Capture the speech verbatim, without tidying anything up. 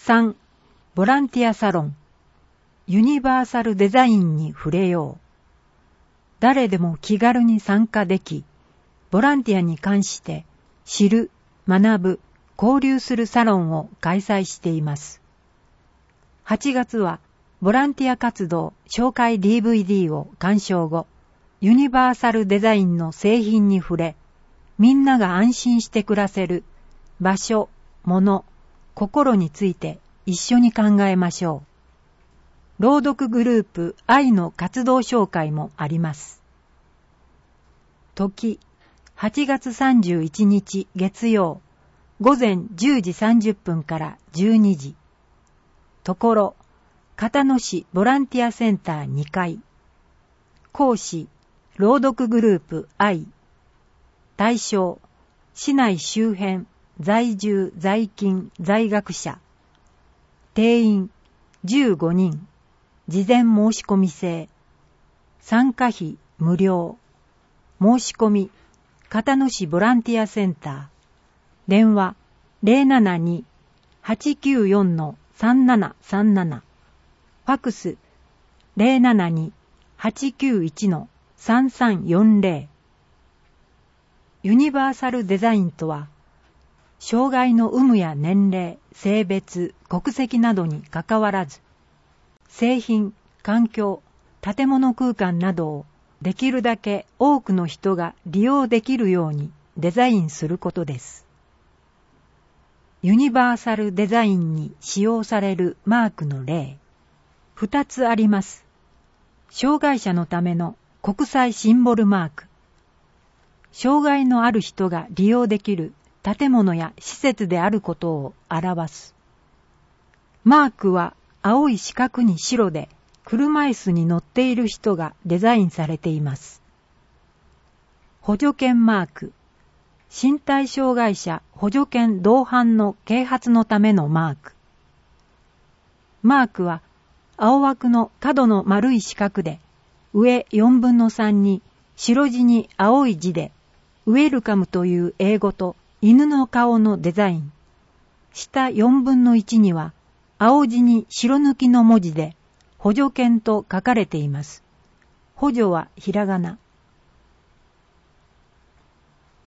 さん. ボランティアサロン。ユニバーサルデザインに触れよう。誰でも気軽に参加でき、ボランティアに関して知る、学ぶ、交流するサロンを開催しています。はちがつはボランティア活動紹介 ディーブイディー を鑑賞後、ユニバーサルデザインの製品に触れ、みんなが安心して暮らせる場所、物、心について一緒に考えましょう。朗読グループ愛の活動紹介もあります。時、はちがつさんじゅういちにち月曜、午前じゅうじさんじゅっぷんからじゅうにじ。ところ、片野市ボランティアセンターにかい。講師、朗読グループ愛。対象、市内周辺、在住、在勤、在学者。定員、じゅうごにん。事前申し込み制。参加費、無料。申し込み、片野市ボランティアセンター。電話、ゼロななに はちきゅうよん さんななさんなな。ファクス、ゼロななに はちきゅういち さんさんよんゼロ。ユニバーサルデザインとは、障害の有無や年齢、性別、国籍などにかかわらず、製品、環境、建物空間などをできるだけ多くの人が利用できるようにデザインすることです。ユニバーサルデザインに使用されるマークの例、二つあります。障害者のための国際シンボルマーク。障害のある人が利用できる建物や施設であることを表す。マークは青い四角に白で車椅子に乗っている人がデザインされています。補助犬マーク。身体障害者補助犬同伴の啓発のためのマーク。マークは青枠の角の丸い四角で、上よんぶんのさんに白地に青い字で、ウェルカムという英語と犬の顔のデザイン。下よんぶんのいちには青地に白抜きの文字で補助犬と書かれています。補助はひらがな。